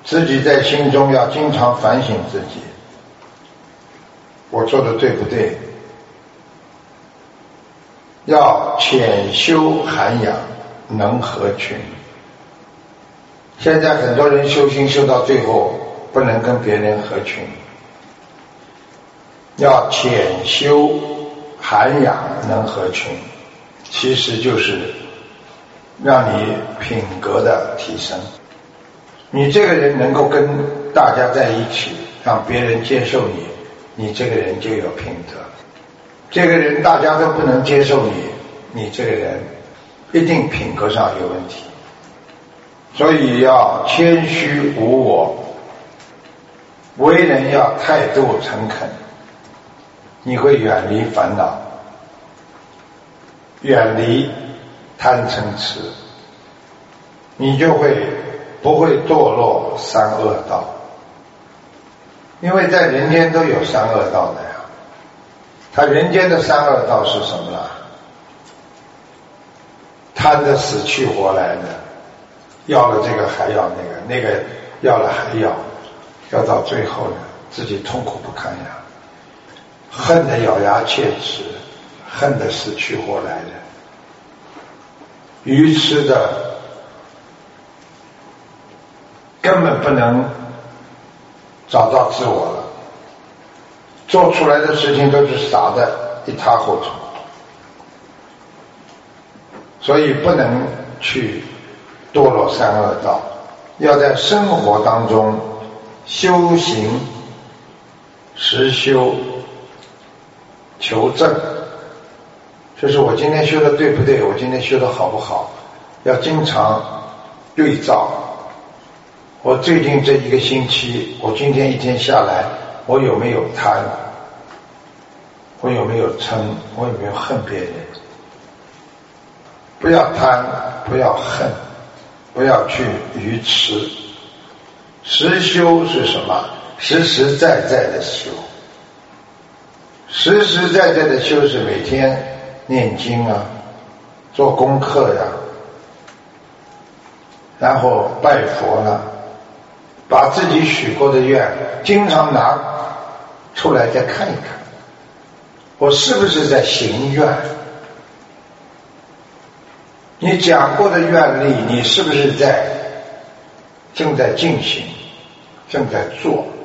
自己在心中要经常反省自己，我做的对不对？要潜修涵养，能合群。现在很多人修心修到最后不能跟别人合群，要潜修涵养能合群，其实就是让你品格的提升。你这个人能够跟大家在一起，让别人接受你，你这个人就有品德。这个人大家都不能接受你，你这个人一定品格上有问题。所以要谦虚无我，为人要态度诚恳，你会远离烦恼，远离贪嗔痴，你就会不会堕落三恶道。因为在人间都有三恶道的呀，他人间的三恶道是什么呢？贪得死去活来的，要了这个还要那个，那个要了还要，要到最后呢，自己痛苦不堪呀，恨得咬牙切齿，恨得死去活来的，愚痴的根本不能找到自我了，做出来的事情都是傻的一塌糊涂，所以不能去堕落三恶道，要在生活当中修行实修求证，就是我今天修的对不对，我今天修的好不好，要经常对照。我最近这一个星期，我今天一天下来，我有没有贪，我有没有嗔，我有没有恨别人。不要贪，不要恨，不要去愚痴。实修是什么？实实在在的修。实实在在的修是每天念经啊，做功课呀，然后拜佛了，把自己许过的愿经常拿出来再看一看，我是不是在行愿？你讲过的愿力，你是不是正在进行，正在做？